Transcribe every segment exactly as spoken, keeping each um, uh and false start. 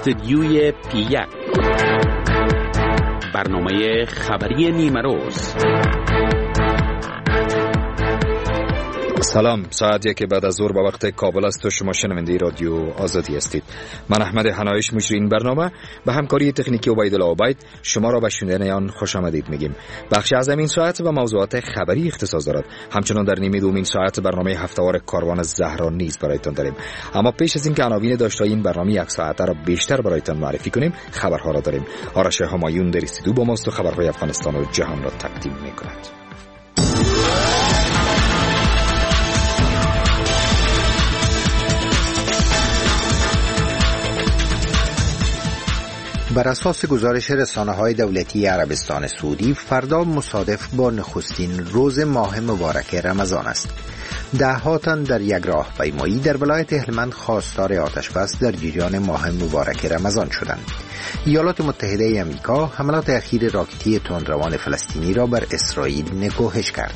استودیوی پی یک، برنامه خبری نیمه روز. سلام، ساعت یک بعد از ظهر به وقت کابل است و شما شنونده رادیو آزادی هستید. من احمد حنایش مجری این برنامه به همکاری تکنیکی عبیدالله عبید شما را به شنیدن آن خوش آمدید میگیم. بخش از این ساعت به موضوعات خبری اختصاص دارد. همچنان در نیمه دومین ساعت برنامه هفته‌وار کاروان زهرا نیز برایتان داریم. اما پیش از اینکه عناوین داشته این برنامه یک ساعته را بیشتر برایتان معرفی کنیم، خبرها را داریم. آرش همایون در استودیو با ماست و خبرهای افغانستان و جهان را تقدیم میکند. بر اساس گزارش رسانه‌های دولتی عربستان سعودی، فردا مصادف با نخستین روز ماه مبارک رمضان است. ده‌ها تن در یک راهپیمایی در ولایت هلمند خواستار آتش‌بس در جریان ماه مبارک رمضان شدند. ایالات متحده آمریکا حملات اخیر راکتی تندروان فلسطینی را بر اسرائیل نکوهش کرد.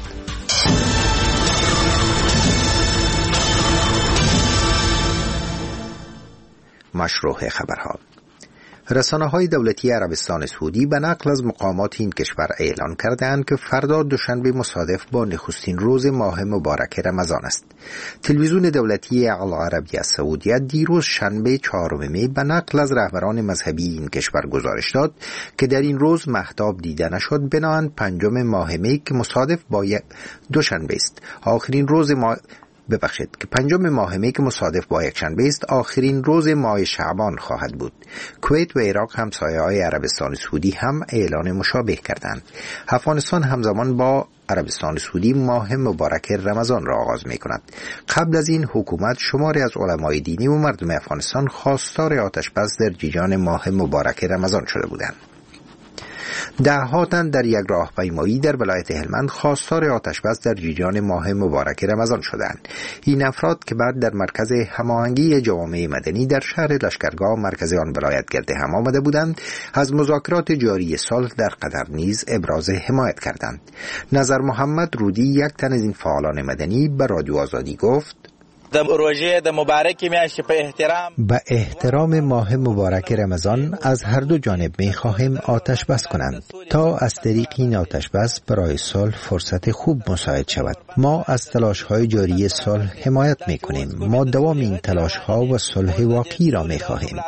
مشروع خبرها. رسانه‌های دولتی عربستان سعودی به نقل از مقامات این کشور اعلان کردند که فردا دوشنبه مصادف با نخستین روز ماه مبارک رمضان است. تلویزیون دولتی العربیه السعودیه دیروز شنبه چهارم می به نقل از رهبران مذهبی این کشور گزارش داد که در این روز مهتاب دیده نشد، بنابراین پنجم ماه می که مصادف با دوشنبه است آخرین روز ماه ببخشید که پنجم ماه می که مصادف با یک شنبه است آخرین روز ماه شعبان خواهد بود. کویت و عراق همسایه‌های عربستان سعودی هم اعلان مشابه کردند. افغانستان همزمان با عربستان سعودی ماه مبارک رمضان را آغاز می کند. قبل از این حکومت شماری از علمای دینی و مردم افغانستان خواستار آتش‌بس در جریان ماه مبارک رمضان شده بودند. ده‌ها تن در یک راهپیمایی در ولایت هلمند خواستار آتش‌بس در جریان ماه مبارک رمضان شدند. این افراد که بعد در مرکز هماهنگی جوامع مدنی در شهر لشکرگاه مرکز آن ولایت گرد هم آمده بودند، از مذاکرات جاری صلح در قطر نیز ابراز حمایت کردند. نظر محمد رودی، یک تن از این فعالان مدنی، به رادیو آزادی گفت: روزه د مبارک میاشت په احترام به احترام ماه مبارک رمضان از هر دو جانب می خواهیم آتش بس کنند تا از طریق این آتش بس برای صلح فرصت خوب مساعد شود. ما از تلاش های جاری صلح حمایت می کنیم. ما دوام این تلاش ها و صلح واقعی را می خواهیم.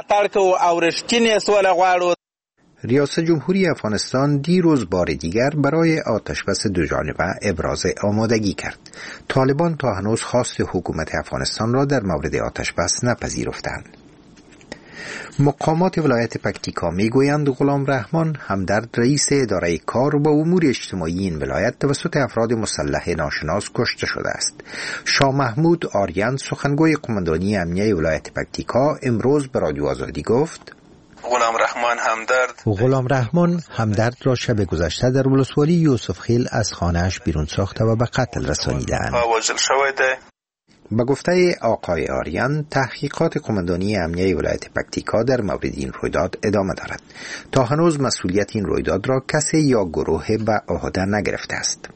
ریاست جمهوری افغانستان دیروز بار دیگر برای آتش‌بس دو جانبه ابراز آمادگی کرد. طالبان تا هنوز خواست حکومت افغانستان را در مورد آتش‌بس نپذیرفتند. مقامات ولایت پکتیکا میگویند غلام رحمان همدرد، رئیس اداره کار و امور اجتماعی این ولایت، توسط افراد مسلح ناشناس کشته شده است. شاه محمود آریان، سخنگوی قماندانی امنیه ولایت پکتیکا، امروز به رادیو آزادی گفت: غلام رحمان همدرد غلام رحمان همدرد را شب گذشته در ولسوالی یوسف خیل از خانه‌اش بیرون ساخته و به قتل رسانیدند. به گفته آقای آریان، تحقیقات قماندانی امنیه ولایت پکتیکا در مورد این رویداد ادامه دارد. تا هنوز مسئولیت این رویداد را کسی یا گروه به عهده نگرفته است.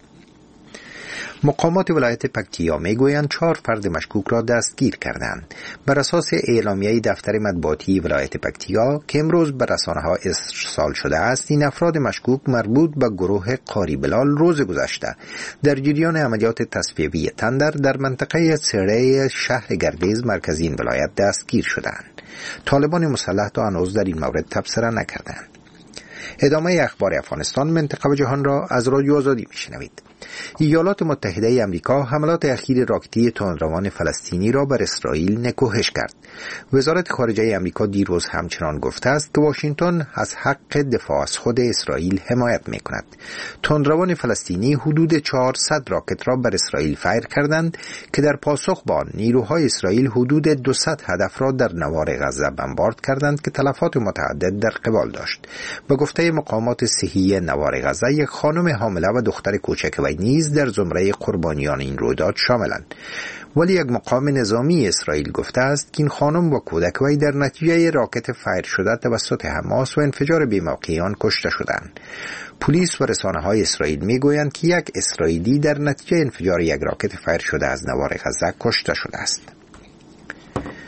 مقامات ولایت پکتیا میگویند چهار فرد مشکوک را دستگیر کردند. بر اساس اعلامیه دفتر مطبوعاتی ولایت پکتیا که امروز به رسانه‌ها ارسال شده است، این افراد مشکوک مربوط به گروه قاری بلال روز گذشته در جریان عملیات تصفیه‌ای تندر در منطقه سره شهر گردیز مرکزی این ولایت دستگیر شدند. طالبان مسلح تا هنوز در این مورد تبصره نکردند. ادامه اخبار افغانستان، منطقه و جهان را از رادیو آزادی میشنوید. ایالات متحده آمریکا حملات اخیر راکتی تندروان فلسطینی را بر اسرائیل نکوهش کرد. وزارت خارجه آمریکا دیروز همچنان گفته است که واشنگتن از حق دفاع از خود اسرائیل حمایت می‌کند. تندروان فلسطینی حدود چهارصد راکت را بر اسرائیل فایر کردند که در پاسخ به آن نیروهای اسرائیل حدود دویست هدف را در نوار غزه بمبارد کردند که تلفات متعدد در قبال داشت. به گفته مقامات صحی نوار غزه، یک خانم حامله و دختر کوچک و نیز در زمره قربانیان این رویداد شاملند. ولی یک مقام نظامی اسرائیل گفته است که این خانم و کودک وی در نتیجه راکت فایر شده توسط حماس و انفجار بی‌موقعیان کشته شدند. پلیس و رسانه‌های اسرائیل میگویند که یک اسرائیلی در نتیجه انفجار یک راکت فایر شده از نوار غزه کشته شده است.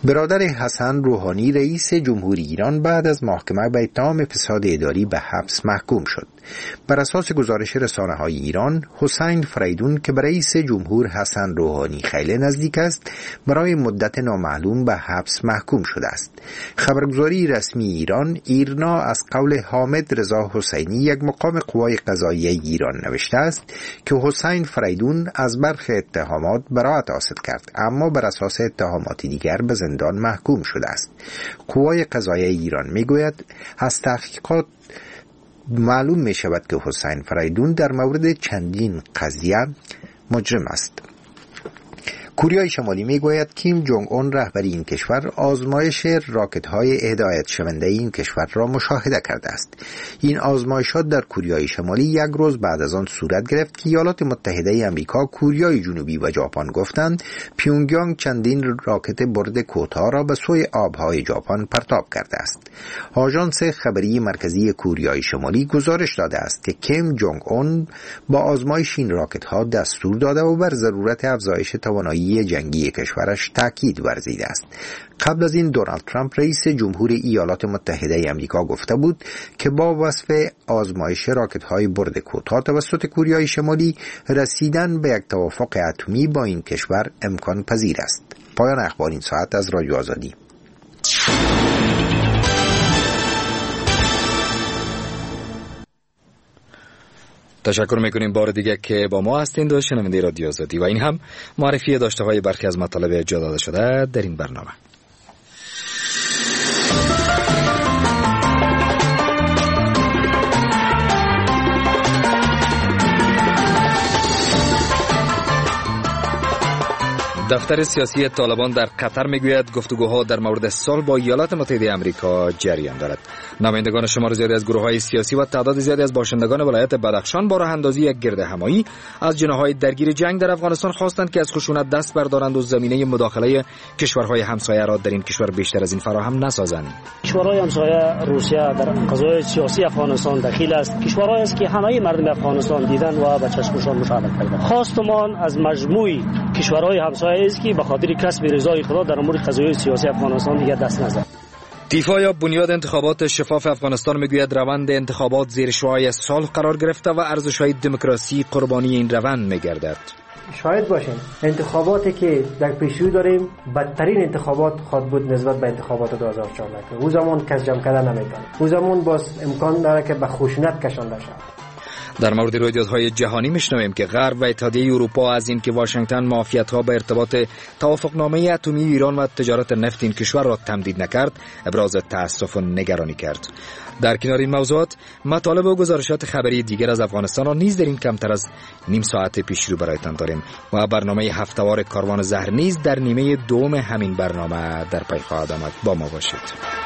برادر حسن روحانی رئیس جمهوری ایران بعد از محاکمه به اتهام فساد اداری به حبس محکوم شد. بر اساس گزارش رسانه‌های ایران، حسین فریدون که به رئیس جمهور حسن روحانی خیلی نزدیک است، برای مدت نامعلوم به حبس محکوم شده است. خبرگزاری رسمی ایران ایرنا از قول حامد رضا حسینی، یک مقام قوای قضاییه ایران، نوشته است که حسین فریدون از برخی اتهامات براءت حاصل کرد، اما بر اساس اتهامات دیگر به زندان محکوم شده است. قوای قضاییه ایران میگوید از تحقیقات معلوم می شود که حسین فریدون در مورد چندین قضیه مجرم است. کره شمالی می گوید کیم جونگ اون رهبر این کشور آزمایش راکت های هدایت شونده این کشور را مشاهده کرده است. این آزمایشات در کره شمالی یک روز بعد از آن صورت گرفت که ایالات متحده آمریکا، کره جنوبی و ژاپن گفتند پیونگیانگ چندین راکت برد کوتاه را به سوی آبهای ژاپن پرتاب کرده است. آژانس خبری مرکزی کره شمالی گزارش داده است که کیم جونگ اون با آزمایش این راکت ها دستور داده و بر ضرورت افزایش توانایی جنگی کشورش تاکید ورزیده است. قبل از این دونالد ترامپ رئیس جمهور ایالات متحده آمریکا گفته بود که با وصف آزمایش راکت‌های برد کوتاه توسط کره شمالی رسیدن به یک توافق اتمی با این کشور امکان پذیر است. پایان اخبار این ساعت از رادیو آزادی. تشکر میکنیم بار دیگه که با ما هستید و شنونده رادیو آزادی و این هم معرفی داشته های برخی از مطالب جا داده شده در این برنامه. دفتر سیاسی طالبان در قطر میگوید گفتگوها در مورد صلح با ایالات متحده آمریکا جریان دارد. نمایندگان شمار زیادی از گروه‌های سیاسی و تعداد زیادی از باشندگان ولایت بدخشان با راه اندازی یک گردهمایی از جناح‌های درگیر جنگ در افغانستان خواستند که از خشونت دست بردارند و زمینه مداخله کشورهای همسایه را در این کشور بیشتر از این فراهم نسازند. کشورهای همسایه روسیه در قضایای سیاسی افغانستان دخیل است. کشورهایی است که همه مردم افغانستان دیدن و به چشمشان مشاهده کردند. خواستمان از مجموع کشورهای همسایه است که به خاطر کسب رضای خدا در امور قضایای سیاسی افغانستان دیگر دست نزنند. دیفا یا بنیاد انتخابات شفاف افغانستان میگوید روند انتخابات زیر شعاع صلح قرار گرفته و ارزش‌های دموکراسی قربانی این روند میگردد. شاهد باشین انتخاباتی که در پیشرو داریم بدترین انتخابات خود بود نسبت به انتخابات دو هزار و چهارده که او زمان کس جمع کردن نمیتونه، او زمان باز امکان داره که به خشونت کشانده شود. در مورد رویدادهای جهانی میشنویم که غرب و اتحادیه اروپا از اینکه واشنگتن معافیت‌ها به ارتباط توافقنامه اتمی ایران و تجارت نفت این کشور را تمدید نکرد ابراز تأسف و نگرانی کرد. در کنار این موضوعات مطالب و گزارشات خبری دیگر از افغانستان را نیز در این کمتر از نیم ساعت پیشرو برایتان داریم و برنامه هفته‌وار کاروان زهر نیز در نیمه دوم همین برنامه در پی خواهد آمد. با ما باشید.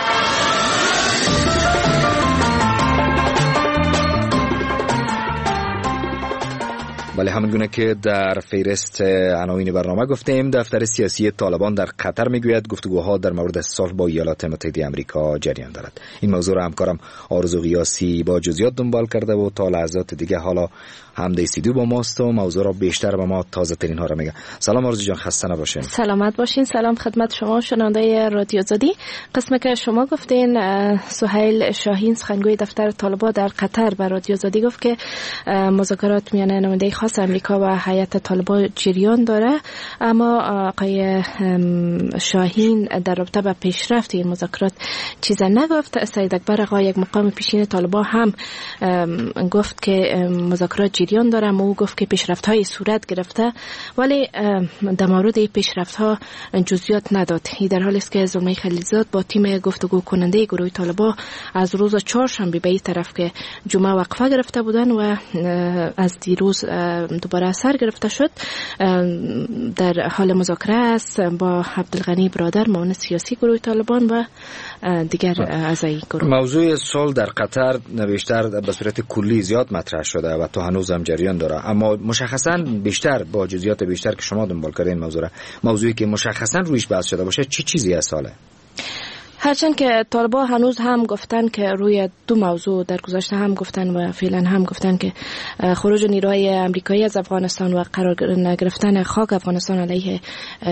ولی همون گونه که در فهرست عناوین برنامه گفتیم، دفتر سیاسی طالبان در قطر میگوید گفتگوها در مورد صلح با ایالات متحده آمریکا جریان دارد. این موضوع را همکارم آرزو قیاسی با جزئیات دنبال کرده و تا لحظات دیگه حالا حمده سیدو با ماست و موضوع را بیشتر به ما تازه ترین ها را میگه. سلام آرزو جان، خسته نباشین. سلامت باشین. سلام خدمت شما شنونده رادیو آزادی. قسمی که شما گفتین سهیل شاهین سخنگوی دفتر طالبان در قطر به رادیو آزادی گفت که مذاکرات میان نماینده خاص امریکا و هیئت طالبان جریان داره، اما آقای شاهین در رابطه با پیشرفت این مذاکرات چیزی نگفت. سید اکبر آقا یک مقام پیشین طالبان هم گفت که مذاکرات جریان داره، اما او گفت که پیشرفت‌های صورت گرفته، ولی در مورد پیشرفت‌ها جزئیات نداد. این در حالی است که زلمه خلیلزاد با تیم گفتگو کننده گروه طالبان از روز چهارشنبه به این طرف که جمعه وقفه گرفته بودن و از دیروز دوباره سر گرفته شد، در حال مذاکره است با عبدالغنی برادر معاون سیاسی گروه طالبان و دیگر اعضای گروه. موضوع صلح در قطر بیشتر به صورت کلی زیاد مطرح شده و تا هنوز هم جریان داره، اما مشخصا بیشتر با جزئیات بیشتر که شما دنبال کردین موضوع موضوعی که مشخصا رویش بحث شده باشه چی چیزی از ساله؟ هرچند که طالبان هنوز هم گفتن که روی دو موضوع در گذشته هم گفتن و فعلا هم گفتن که خروج نیروهای امریکایی از افغانستان و قرار نگرفتن خاک افغانستان علیه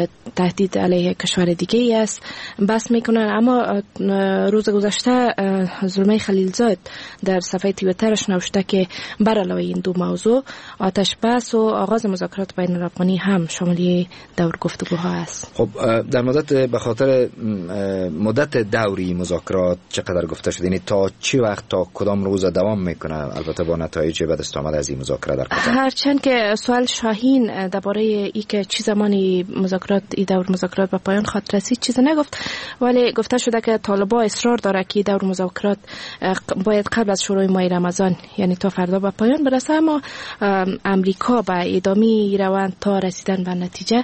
تهدید علیه کشور دیگه است بس میکنن. اما روز گذشته زلمه خلیلزاد در صفحه توییترش نوشته که بر علاوه این دو موضوع آتش بس و آغاز مذاکرات بین الافغانی هم شامل دور گفتگوها است. خب در مدت به خاطر مدت دوری مذاکرات چقدر گفته شد؟ یعنی تا چی وقت تا کدام روز دوام میکنه؟ البته با نتایج به دست آمده از این مذاکره در قطر. هرچند که سوال شاهین درباره ای که چه زمانی مذاکرات این دور مذاکرات به پایان خواهد رسید چیزی نگفت، ولی گفته شده که طالبان اصرار داره که دور مذاکرات باید قبل از شروع ماه رمضان یعنی تا فردا به پایان برسه. اما امریکا به ادامه روند تا رسیدن به نتیجه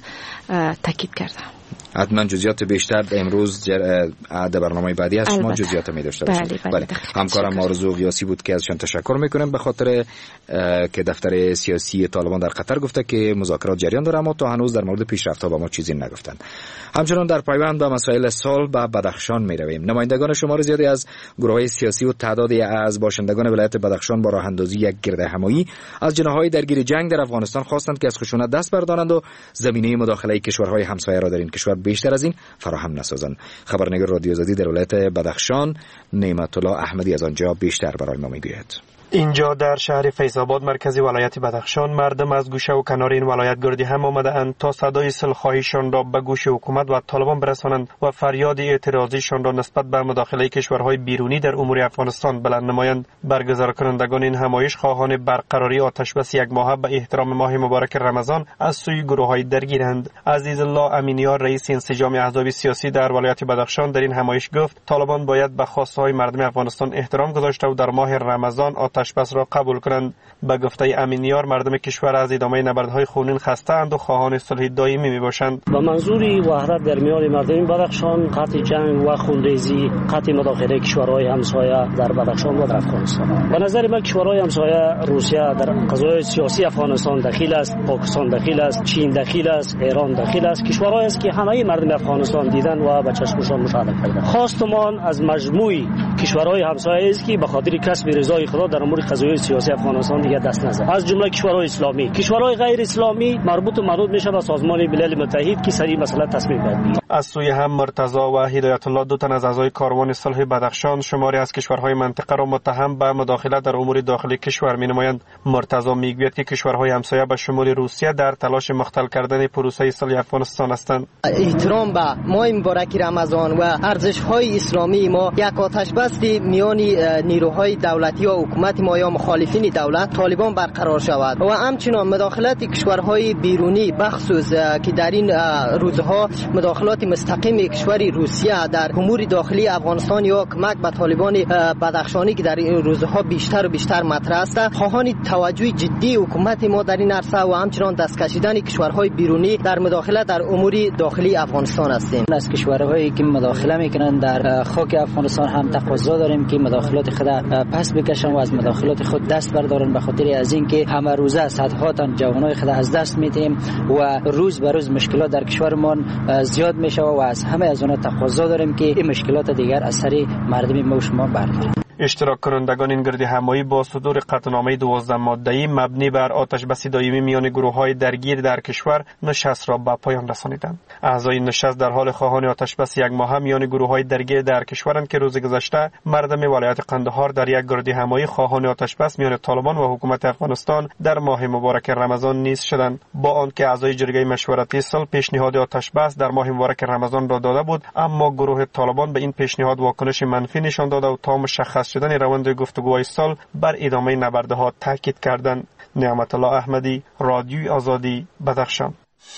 تاکید کرده. حتما جزئیات بیشتر امروز در برنامه بعدی از شما جزئیات می داشته باشید. بله, بله. بله. همکارم آرزو قیاسی بود که ازشان تشکر میکنم به خاطر که دفتر سیاسی طالبان در قطر گفته که مذاکرات جریان داره اما تا هنوز در مورد پیشرفت‌ها با ما چیزی نگفتن. همچنان در پیوند با مسائل صلح به بدخشان می رویم. نمایندگان شمار زیادی از گروه‌های سیاسی و تعدادی از باشندگان ولایت بدخشان با راه اندازی یک گرد همایی از جناح‌های درگیر جنگ در افغانستان خواستند که از خشونت دست بردارند و زمینه مداخله کشورهای همسایه را در این کشور بیشتر از این فراهم نسازند. خبرنگار رادیو آزادی در ولایت بدخشان نعمت الله احمدی از آنجا بیشتر برای ما میگوید. اینجا در شهر فیض‌آباد مرکزی ولایت بدخشان مردم از گوشه و کنار این ولایت گردی هم آمده‌اند تا صدای صلح‌خواهیشان را به گوش حکومت و طالبان برسانند و فریاد اعتراضیشان را نسبت به مداخله کشورهای بیرونی در امور افغانستان بلند نمایند. برگزار کنندگان این همایش خواهان برقراری آتشبس یک ماهه به احترام ماه مبارک رمضان از سوی گروه‌های درگیرند. عزیز الله امینیار رئیس انسجام احزاب سیاسی در ولایت بدخشان در این همایش گفت طالبان باید به خواست‌های مردم افغانستان احترام گذاشته و در ماه رمضان آتش بس را قبول کنند. به گفته امینیار مردم کشور از ادامه نبردهای خونین خسته‌اند و خواهان صلح دائمی میباشند. با منظوری وحدت در میان مردم بدخشان، قطع جنگ و خونریزی، قطع مداخله کشورهای همسایه در بدخشان و در افغانستان. به نظر من کشورهای همسایه روسیه در قضایای سیاسی افغانستان دخیل است، پاکستان دخیل است، چین دخیل است، ایران دخیل است. کشورهایی است که همه مردم افغانستان دیدن و به چشمشان مشاهده کردند. خواستمان از مجموع کشورهای همسایه است که به خاطر کسب رضای خدا در امور قضایای سیاسی افغانستان دیگر دست نزد. از جمله کشورهای اسلامی، کشورهای غیر اسلامی مربوط و مربوط میشه به سازمان ملل متحد که سری مسئله تصمیم بگیرد. از سوی هم مرتضی و هدایت الله دو تن از اعضای کاروان صلح بدخشان شماری از کشورهای منطقه را متهم به مداخله در امور داخلی کشور می‌نمایند. مرتضی میگوید که کشورهای همسایه به شمول روسیه در تلاش مختل کردن پروسه صلح افغانستان هستند. احترام به ماه مبارک رمضان و ارزش‌های اسلامی ما یک آتش‌بس میان نیروهای دولتی و حکومت ما یا مخالفین دولت طالبان برقرار شود و همچنین مداخلت کشورهای بیرونی بخصوص که در این روزها مداخلات مستقیم کشور روسیه در امور داخلی افغانستان یا کمک به طالبان بدخشانی که در این روزها بیشتر و بیشتر مطرح است خواهان توجه جدی حکومت ما در این عرصه و همچنین دست کشیدن کشورهای بیرونی در مداخله در امور داخلی افغانستان هستیم. از کشورهایی که مداخله میکنند در خاک افغانستان هم تقاضا داریم که مداخلات خود پس بکشن و از مداخلات خود دست بردارن به خاطر از اینکه همه روزه صدها تن جوانای خود از دست میدیم و روز به روز مشکلات در کشورمان زیاد میشه و از همه از اونها تقاضا داریم که این مشکلات دیگر از سر مردم ما و شما بردارن. اشتراک کنندگان این گرد همایی با صدور قطعنامه دوازده ماده‌ای مبنی بر آتش‌بس دائمی میان گروه‌های درگیر در کشور نشست را به پایان رسانیدند. اعضای نشست در حال خواهان آتش‌بس یک ماهه میان گروه‌های درگیر در کشورند که روز گذشته مردم ولایت قندهار در یک گرد همایی خواهان آتش‌بس میان طالبان و حکومت افغانستان در ماه مبارک رمضان نیز شدند. با آنکه اعضای جرگه مشورتی صلح پیشنهاد آتش‌بس در ماه مبارک رمضان را داده بود، اما گروه طالبان به این پیشنهاد واکنش منفی نشان داده و تا مشخص شدن روند گفتگوهای صلح بر ادامه نبردها تاکید کردند. نعمت الله احمدی، رادیوی آزادی، بدخشان.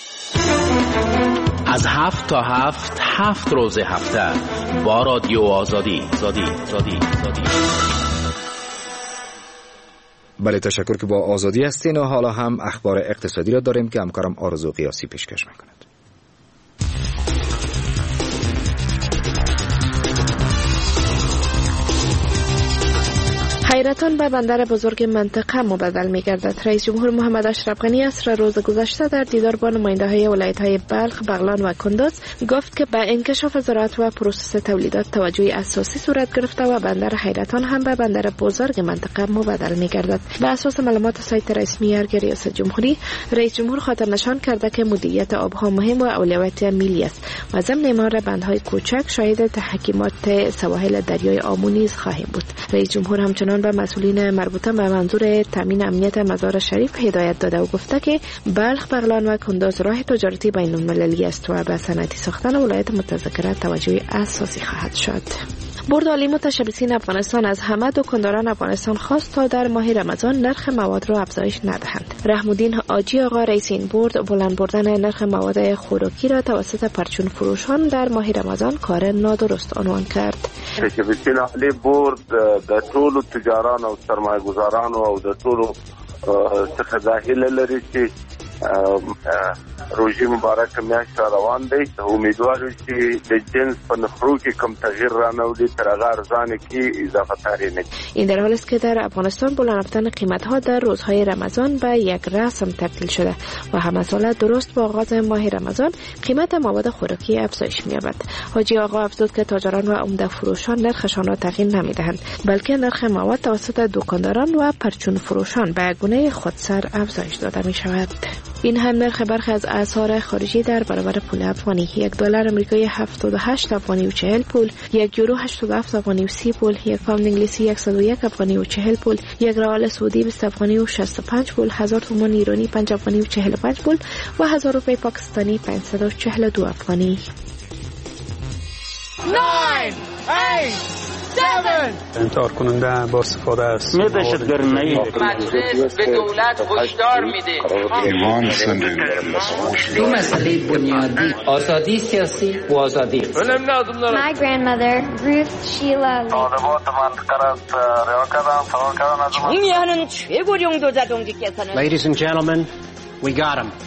از هفت تا هفت هفت روز هفته با رادیو آزادی. آزادی. آزادی. آزادی. بله، تشکر که با آزادی هستین و حالا هم اخبار اقتصادی را داریم که همکارم آرزو قیاسی پیشکش میکند. حیرتان به بندر بزرگ منطقه مبدل می گردد. رئیس جمهور محمد اشرف غنی عصر روز گذشته در دیدار با نماینده های ولایت های بلخ، بغلان و کندوز گفت که به انکشاف زراعت و پروسس تولیدات توجه اساسی صورت گرفته و بندر حیرتان هم به بندر بزرگ منطقه مبدل می گردد. به اساس معلومات سایت رسمی ارگ ریاست جمهوری، رئیس جمهور خاطر نشان کرده که مدیریت آبها مهم و اولویت ملی است و ضمن امار بندهای کوچک شاهد تحکیمات سواحل دریای آمو نیز خواهیم بود. رئیس جمهور همچنان به مسئولین مربوطه به منظور تامین امنیت مزار شریف هدایت داده و گفته که بلخ، بغلان و کندوز راه تجارتی بین المللی است و به صنعتی ساختن ولایت متذکره توجه اساسی خواهد شد. بورد عالی متشبثین افغانستان از همه دکانداران افغانستان خواست تا در ماه رمضان نرخ مواد را افزایش ندهند. رحم‌الدین حاجی آقا رئیس این بورد بلند بردن نرخ مواد خوراکی را توسط پرچون فروشان در ماه رمضان کار نادرست عنوان کرد. متشبثین عالی بورد د ټولو تجاران او سرمایه‌گذارانو او د ټولو څخه دا هیله لري چې روزي مبارک میاشت روان دی. امیدوار یو چې د جنس په نخرو کې کم تغییر رانوړي، تر هغه ارزانه کې اضافه تاری نه. این در حالی است که در افغانستان بلند رفتن قیمت‌ها در روزهای رمضان به یک رسم تبدیل شده و همه ساله درست با آغاز ماه رمضان قیمت مواد خوراکی افزایش می‌یابد. حاجی آقا افزود که تاجران و عمده فروشان نرخشان را تغییر نمی‌دهند، بلکه نرخ مواد توسط دکانداران و پرچون فروشان به گونه خودسر افزایش داده می‌شود. این هم نرخ برخی از اسعار خارجی در برابر پول افغانی: یک دلار آمریکایی هفتاد و هشت افغانی و چهل پول، یک یورو هشتاد و هفت افغانی و سی پول، یک پوند انگلیسی صد و یک افغانی و چهل پول، یک ریال سعودی بیست افغانی و شصت و پنج پول، هزار تومان ایرانی پنج افغانی و چهل و پنج پول و هزار روپیه پاکستانی پانصد و چهل و دو افغانی. انتحار کننده با استفاده است. می دهشتگرمی مجلس به دولت هشدار میده. ایمان سندن دو مسئله بنیادی: آزادی سیاسی و آزادی. My grandmother Ruth Sheila 정의하는 최고령 도자동지께서는 Ladies and gentlemen, we got him.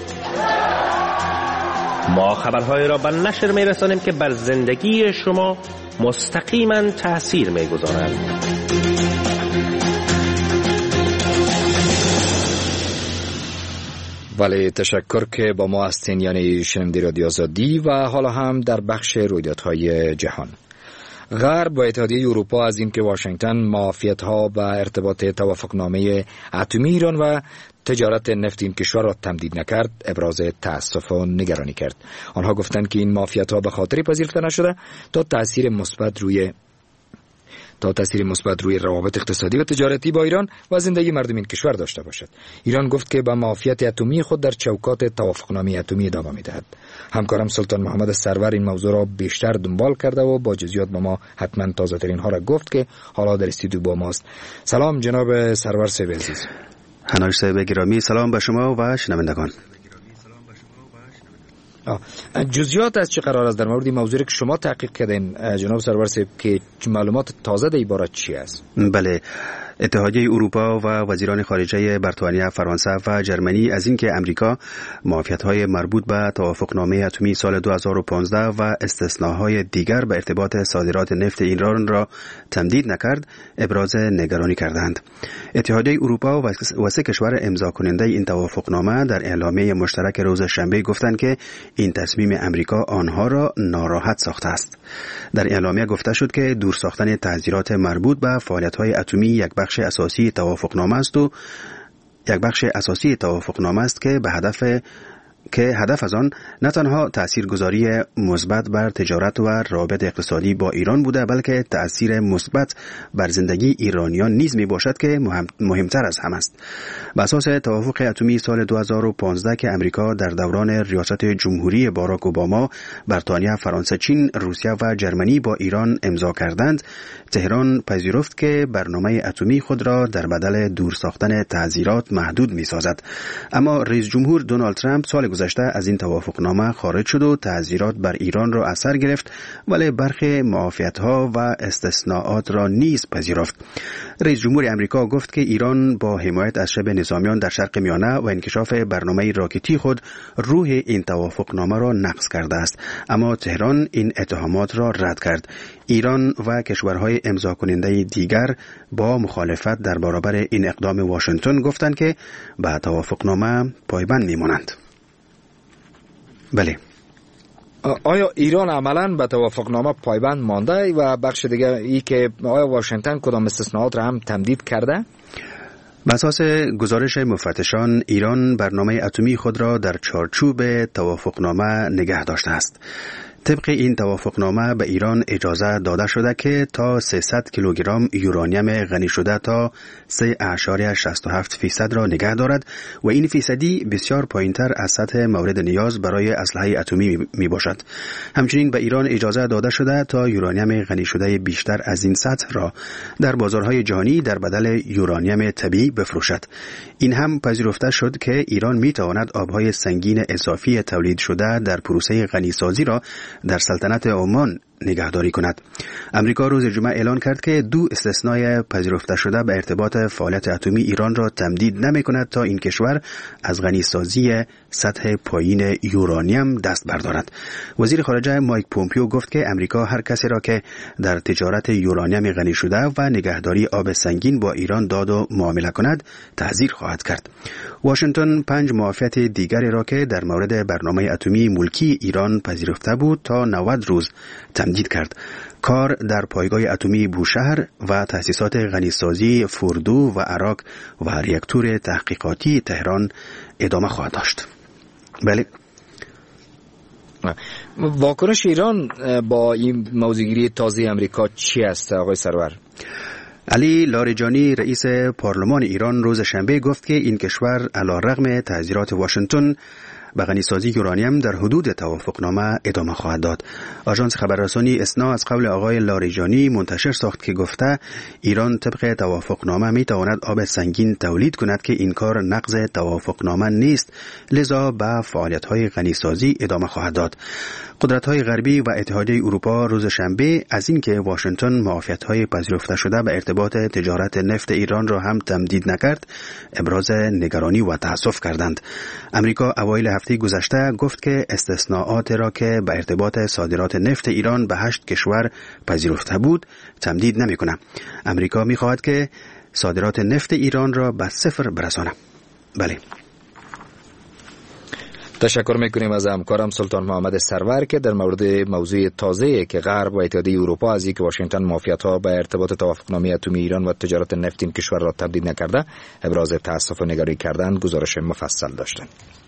ما خبرهای را به نشر میرسانیم که بر زندگی شما مستقیما تأثیر میگذارند. ولی تشکر که با ما هستین، یعنی شنونده رادیو آزادی و حالا هم در بخش رویدادهای جهان. غرب و اتحادیه اروپا از اینکه واشنگتن معافیت‌ها و ارتباط توافقنامه اتمی ایران و تجارت نفت این کشور را تمدید نکرد ابراز تأسف و نگرانی کرد. آنها گفتند که این معافیت‌ها به خاطر پذیرفته نشده تا تأثیر مثبت روی تا تأثیر مثبت روی روابط اقتصادی و تجارتی با ایران و زندگی مردم این کشور داشته باشد. ایران گفت که به معافیت اتمی خود در چوکات توافقنامه اتمی ادامه می‌دهد. همکارم سلطان محمد سرور این موضوع را بیشتر دنبال کرده و با جزئیات به ما حتما تازه‌ترین ها را گفت که حالا در استودیو با ماست. سلام جناب سرور صاحب عزیز. حناش صاحب گرامی، سلام به شما و شنوندگان. جزئیات از چه قرار است در مورد این موضوعی که شما تحقیق کردین جناب سرور صاحب، که معلومات تازه در عبارت چی است؟ بله، اتحادیه اروپا و وزیران خارجه بریتانیا، فرانسه و جرمنی از اینکه امریکا معافیت‌های مربوط به توافقنامه اتمی سال دو هزار و پانزده و استثناهای دیگر به ارتباط صادرات نفت ایران را تمدید نکرد ابراز نگرانی کردند. اتحادیه اروپا و سه کشور امضا کننده این توافقنامه در اعلامیه مشترک روز شنبه گفتند که این تصمیم امریکا آنها را ناراحت ساخته است. در اعلامیه گفته شد که دور ساختن تعزیرات مربوط به فعالیت‌های اتمی یک بخش اساسی توافقنامه است و یک بخش اساسی توافقنامه است که به هدف که هدف از آن نه تنها تاثیرگذاری مثبت بر تجارت و روابط اقتصادی با ایران بوده، بلکه تاثیر مثبت بر زندگی ایرانیان نیز می باشد که مهم مهمتر از هم است. بر اساس توافق اتمی سال دو هزار و پانزده که امریکا در دوران ریاست جمهوری باراک اوباما، بریتانیا، فرانسه، چین، روسیه و جرمنی با ایران امضا کردند، تهران پذیرفت که برنامه اتمی خود را در بدل دور ساختن تعزیرات محدود می سازد. اما رئیس جمهور دونالد ترامپ سال گذشته از این توافقنامه خارج شد و تعزیرات بر ایران را اثر گرفت، ولی برخی معافیت‌ها و استثناءات را نیز پذیرفت. رئیس جمهور امریکا گفت که ایران با حمایت از شبه نظامیان در شرق میانه و انکشاف برنامه راکتی خود روح این توافقنامه را نقض کرده است، اما تهران این اتهامات را رد کرد. ایران و کشورهای امضا کننده دیگر با مخالفت در برابر این اقدام واشنگتن گفتند که به توافقنامه پایبند میمانند. بله. آیا ایران عملاً به توافقنامه پایبند مانده و بخش دیگه ای که آیا واشنگتن کدام استثناءات را هم تمدید کرده؟ بر اساس گزارش مفتشان، ایران برنامه اتمی خود را در چارچوب توافقنامه نگه داشته است. طبق این توافقنامه به ایران اجازه داده شده که تا سیصد کیلوگرم یورانیم غنی شده تا سه اعشاریه شصت و هفت فیصد را نگه دارد و این فیصدی بسیار پایینتر از سطح مورد نیاز برای اسلحه اتمی می باشد. همچنین به ایران اجازه داده شده تا یورانیم غنی شده بیشتر از این سطح را در بازارهای جهانی در بدل یورانیم طبیعی بفروشد. این هم پذیرفته شد که ایران می تواند آبهای سنگین اضافی تولید شده در پروسه غنیسازی را در سلطنت عمان نگهداری کند. امریکا روز جمعه اعلان کرد که دو استثنای پذیرفته شده به ارتباط فعالیت اتمی ایران را تمدید نمی کند تا این کشور از غنیسازی سطح پایین یورانیم دست بردارد. وزیر خارجه مایک پومپیو گفت که امریکا هر کسی را که در تجارت یورانیم غنی شده و نگهداری آب سنگین با ایران داد و معامله کند تعزیر خواهد کرد. واشنگتن پنج معافیت دیگری را که در مورد برنامه اتمی ملکی ایران پذیرفته بود تا نود روز تمدید کرد. کار در پایگاه اتمی بوشهر و تأسیسات غنیسازی فردو و عراق و ریاکتور تحقیقاتی تهران ادامه خواهد داشت. بله. واکنش ایران با این موضوعگیری تازه امریکا چی است آقای سرور؟ علی لاریجانی رئیس پارلمان ایران روز شنبه گفت که این کشور علیرغم تحذیرات واشنگتن به غنیسازی یورانیم در حدود توافقنامه ادامه خواهد داد. آژانس خبررسانی اسنا از قول آقای لاریجانی منتشر ساخت که گفته ایران طبق توافقنامه می تواند آب سنگین تولید کند که این کار نقض توافقنامه نیست، لذا به فعالیت‌های غنیسازی ادامه خواهد داد. قدرت‌های غربی و اتحادیه اروپا روز شنبه از اینکه واشنگتن معافیت‌های پذیرفته شده به ارتباط تجارت نفت ایران را هم تمدید نکرد، ابراز نگرانی و تأسف کردند. امریکا اوایل هفته گذشته گفت که استثناءات را که به ارتباط صادرات نفت ایران به هشت کشور پذیرفته بود تمدید نمی‌کند. امریکا می‌خواهد که صادرات نفت ایران را به صفر برساند. بله. تشکر میکنیم از همکارم سلطان محمد سرور که در مورد موضوع تازه که غرب و اتحادیه اروپا از اینکه واشنگتن معافیت‌ها به ارتباط توافقنامه اتمی ایران و تجارت نفت این کشور را تمدید نکرده ابراز تأسف و نگرانی کردند گزارش مفصل داشتند.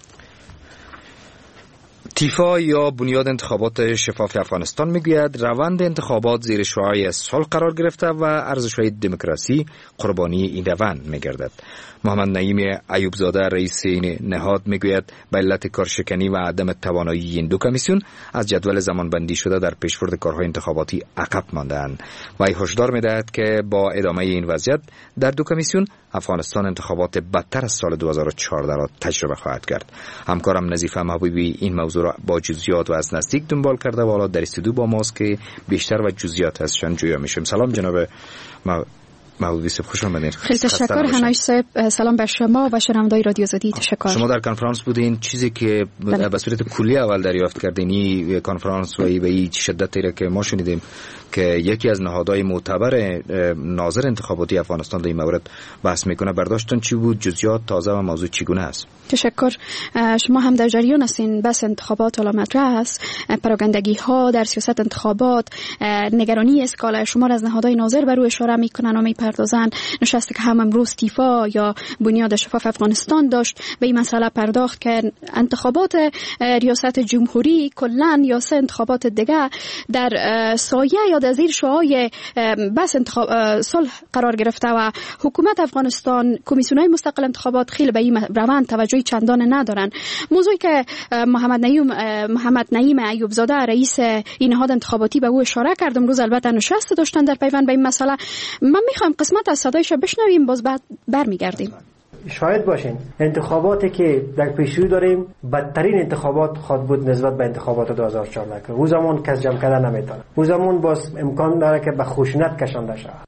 تیفا یا بنیاد انتخابات شفاف افغانستان میگوید روند انتخابات زیر شعاع صلح قرار گرفته و ارزش‌های دموکراسی قربانی این روند میگردد. محمد نعیم ایوبزاده رئیس این نهاد میگوید به علت کارشکنی و عدم توانایی این دو کمیسیون از جدول زمانبندی شده در پیشبرد کارهای انتخاباتی عقب مانده‌اند و هشدار میدهد که با ادامه این وضعیت در دو کمیسیون افغانستان انتخابات بدتر از سال دو هزار و چهارده را تجربه خواهد کرد. همکارم نظیفه محبوبی این موضوع را با جزئیات و از نزدیک دنبال کرده و حالا در استودیو با ماست که بیشتر و جزئیات ازشان جویا میشیم. سلام جناب محبوبی صاحب، خوش آمدید. خیلی تشکر حنایش صاحب، سلام به شما و شنوندگان رادیو آزادی. تشکر. شما در کنفرانس بودین، چیزی که به صورت کلی اول دریافت کردین این کنفرانس و این شدتی را که ما شنیدیم که یکی از نهادهای معتبر ناظر انتخاباتی افغانستان در این مورد بحث میکنه، برداشتون چی بود؟ جزئیات تازه و موضوع چگونه است؟ تشکر. شما هم در جریان هستین، بس انتخابات حالا مطرح است، پراگندگی ها در سیاست انتخابات، نگرانی است که شما از نهادهای ناظر بر روی اشاره میکنن و میپردازن. نشستی که هم امروز تیفا یا بنیاد شفاف افغانستان داشت به این مسئله پرداخت که انتخابات ریاست جمهوری کلا یا سه انتخابات دیگه در سایه یا در زیر شعاع بس انتخاب صلح قرار گرفته و حکومت افغانستان کمیسیون‌های مستقل انتخابات خیلی به این روند توجهی چندان ندارن. موضوعی که محمد نعیم محمد نعیم ایوبزاده رئیس این نهاد انتخاباتی به او اشاره کرد، امروز البته نشست داشتن در پیوند به این مسئله. من میخوام قسمت از صدایش بشنویم، باز بعد برمیگردیم. شاهد باشین انتخاباتی که در پیشرو داریم بدترین انتخابات خواهد بود نسبت به انتخابات دو هزار و چهارده که او زمان کس جمع کردن نمیتونه. او زمان باز امکان داره که به خشونت کشانده شود.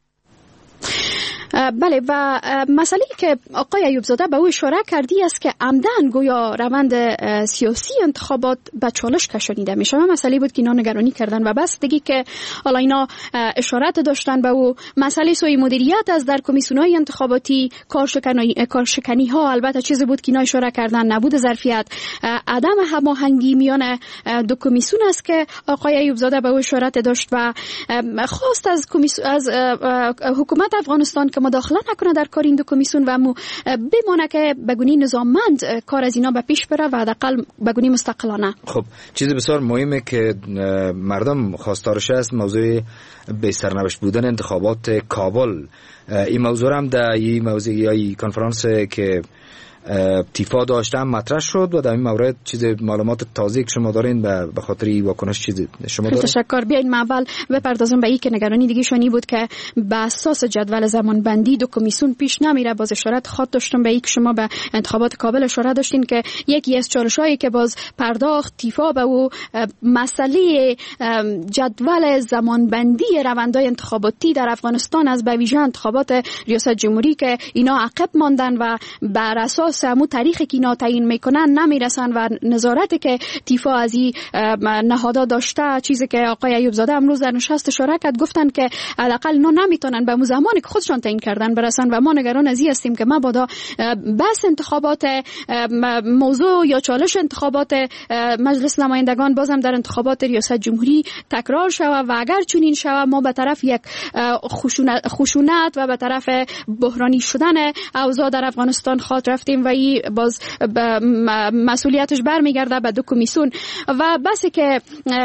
بله و مسئله که آقای ایوب زاده به او اشاره کردی است که عمدن گویا روند سیاسی انتخابات به چالش کشانیده میشه. مسئله بود که اینا نگرانی کردن و بس دیگه که حالا اینا اشارات داشتن به او مسئله سوی مدیریت از در کمیسیون‌های انتخاباتی کارشکنی کارشکنی ها البته چیزی بود که اینا اشاره کردن، نبود ظرفیت، عدم هماهنگی میان دو کمیسیون است که آقای ایوب زاده به او اشارات داشت و خواست از کمیسیون از حکومت افغانستان که مداخله نکنه در کار این دو کمیسیون و مو بمونه که بگونی نظاممند کار از اینا به پیش بره و حداقل بگونی مستقلانه. خب چیز بسیار مهمه که مردم خواستارش است موضوع به سرنوشت بودن انتخابات کابل. این موضوع هم در این موضوع یا کنفرانس که تیفا داشتم مطرح شد و در این مورد چیز معلومات تازه که شما دارین به خاطر واکنش چیز شما دارین؟ تشکر. بیاین ما اول بپردازم به این که نگرانی دیگه شانی بود که به اساس جدول زمان بندی دو کمیسیون پیش نمیره. باز اشارت خاط داشتم به این که شما به انتخابات کابل اشاره داشتین که یکی از چالشایی که باز پرداخت تیفا به او مسئله جدول زمان بندی روندهای انتخاباتی در افغانستان از به ویژه انتخابات ریاست جمهوری که اینا عقب ماندن و بر اساس همون تاریخی که اینا تعیین میکنن نمیرسن و نظارتی که تیفا از این نهادها داشته، چیزی که آقای ایوب زاده امروز در نشست اشاره کرد، گفتن که حداقل اینا نمیتونن به اون زمانی که خودشان تعیین کردن برسن و ما نگران از این هستیم که مبادا بس انتخابات موضوع یا چالش انتخابات مجلس نمایندگان بازم در انتخابات ریاست جمهوری تکرار شود و اگر چنین شود ما به طرف یک خشونت, خشونت و به طرف بحرانی شدن اوضاع در افغانستان خواهد رفتیم و این باز مسئولیتش برمیگرده به دو کمیسیون و بس که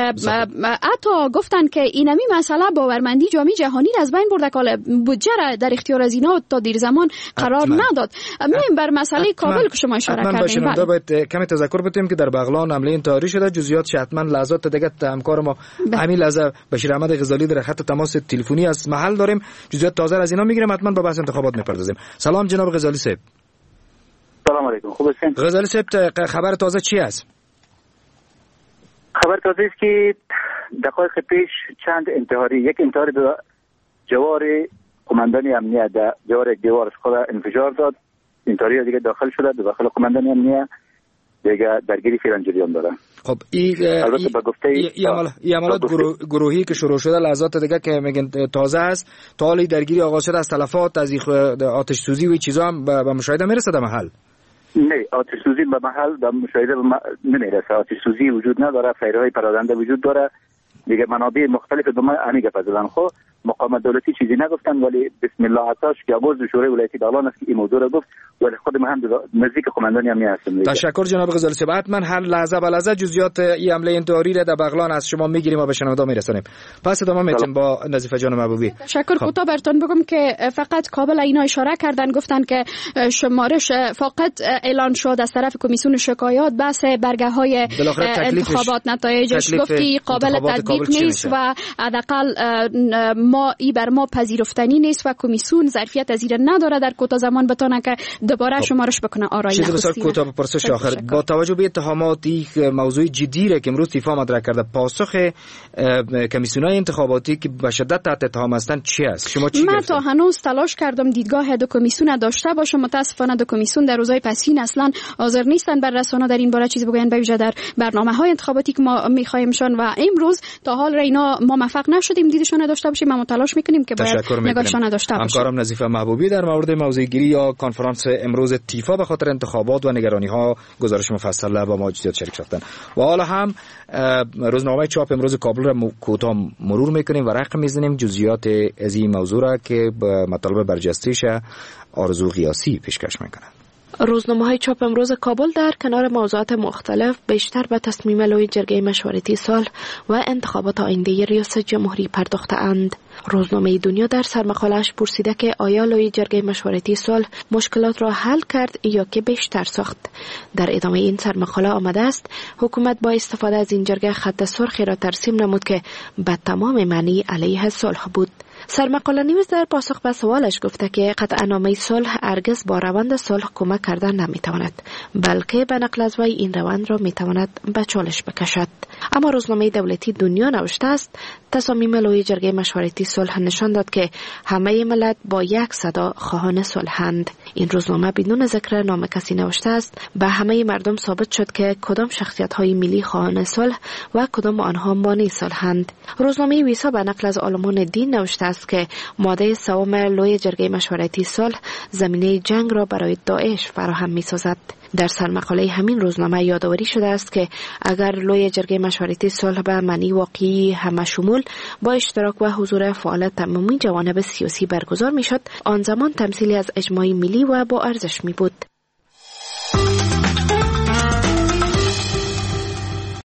حتی گفتن که اینمی مسئله باورمندی جامعه جهانی از بین برده که بودجه را در اختیار از اینا تا دیر زمان قرار اتمن. نداد. میم بر مسئله کابل که شما اشاره کردین. من باید کمی تذکر بدیم که در بغلان حمله انتحاری شده، جزئیات حتما لحظات دیگه همکار ما همین لحظه بشیر احمد غزالی در خط تماس تلفنی از محل داریم، جزئیات تازه از اینا میگیریم، حتما با بحث انتخابات میپردازیم. سلام جناب غزالی صاحب. سلام علیکم. خوب هستین؟ غزالی صاحب خبر تازه چی است؟ خبر تازه است که دقایق پیش چند انتحاری، یک انتحاری به جوار قماندانی امنیه در جوار یک دیوار خود انفجار داد، انتحاری دیگه داخل شده به داخل قماندانی امنیه دیگه درگیری فعلا جریان داره. خب این البته به گفته این عملیات گروهی که شروع شده لحظات دیگه که میگن تازه است، تا حالی درگیری آغاز شده از تلفات از آتش سوزی و چیزا هم به مشاهده میرسه در محل؟ نه، آتش سوزی به محل به مشاهده نمیرسه، آتش سوزی وجود نداره، فیرهای پراکنده وجود داره، دیگه منابع مختلف دوما انیگه پذیرن. خو مقام دولتی چیزی نگفتن ولی بسم الله عطاش که عضو شورای ولایتی بغلان است که این موضوع را گفت ولی خود ما هم نزدیک قماندانی امنیه هستیم. تشکر جناب غزالی صاحب. حتما هر لحظه به لحظه جزئیات این حمله انتحاری را در بغلان از شما میگیریم و به شنوندا میرسونیم. پس ادامه میدیم با نظیفه جان محبوبی. تشکر. کوتاه براتون بگم که فقط کابل اینا اشاره کردن، گفتن که شمارش فقط اعلان شد از طرف کمیسیون شکایات بحث برگه های انتخابات نتایجش گفتی قابل تطبیق نیست و حداقل ما ای بر ما پذیرفتنی نیست و کمیسیون ظرفیت از این نداره در کوتاه زمان بتونه که دوباره شمارش بکنه آرای نخستین. چیز بسیار کوتاه پرسش آخر، با توجه به اتهاماتی موضوع جدی را که امروز تیفا مطرح کرده، پاسخ کمیسیون‌های انتخاباتی که به شدت تحت اتهام هستند چی است؟ شما چی من تا هنوز تلاش کردم دیدگاه دو کمیسیون داشته باشم، متاسفانه دو کمیسیون در روزهای پسین اصلا حاضر نیستن بر رسانه در این باره چیز بگوین، به ویژه در برنامه‌های انتخاباتی که ما می‌خوایمشان و امروز تا حال اینا ما موفق نشدیم دیدشون داشته باشیم، ما تلاش می‌کنیم که باید نگاهشان داشته باشیم. همکارم نظیفه محبوبی در مورد موضوع گیری یا کنفرانس امروز تیفا به خاطر انتخابات و نگرانی‌ها گزارش مفصل با ما جدید شریک شدن و حالا هم روزنامه چاپ امروز کابل را کوتاه مرور می‌کنیم و رقم می‌زنیم جزئیات از این موضوع را که به مطالب برجسته‌اش آرزو قیاسی پیشکش می‌کنند. روزنامه‌های چاپ امروز کابل در کنار موضوعات مختلف بیشتر به تصمیم لوی جرگه مشورتی سال و انتخابات آینده ریاست جمهوری پرداخته‌اند. روزنامه دنیا در سرمقاله‌اش پرسیده که آیا لوی جرگه مشورتی سال مشکلات را حل کرد یا که بیشتر ساخت. در ادامه این سرمقاله آمده است حکومت با استفاده از این جرگه خط سرخی را ترسیم نمود که به تمام معنی علیه صلح بود. سرمقاله نیوز در پاسخ به سوالش گفته که قطعنامه صلح هرگز با روند صلح کمک کردن نمیتواند، بلکه به نقل از وی این روند را میتواند به چالش بکشد. اما روزنامه دولتی دنیا نوشته است تصامیم لوی جرگه مشورتی صلح نشان داد که همه ملت با یک صدا خواهان صلحند. این روزنامه بدون ذکر نام کسی نوشته است به همه مردم ثابت شد که کدام شخصیت‌های ملی خواهان صلح و کدام آنها مانع صلحند. روزنامه ویسا به نقل از علمای دین نوشته است که ماده سوم لوی جرگه مشورتی صلح زمینه جنگ را برای داعش فراهم می‌سازد. در سرمقاله همین روزنامه یادآوری شده است که اگر لوی جرگه مشورتی صلح به معنی واقعی همه شمول با اشتراک و حضور فعال تمامی جوانب سیاسی برگزار می‌شد، آن زمان تمثیلی از اجماع ملی و با ارزش می بود.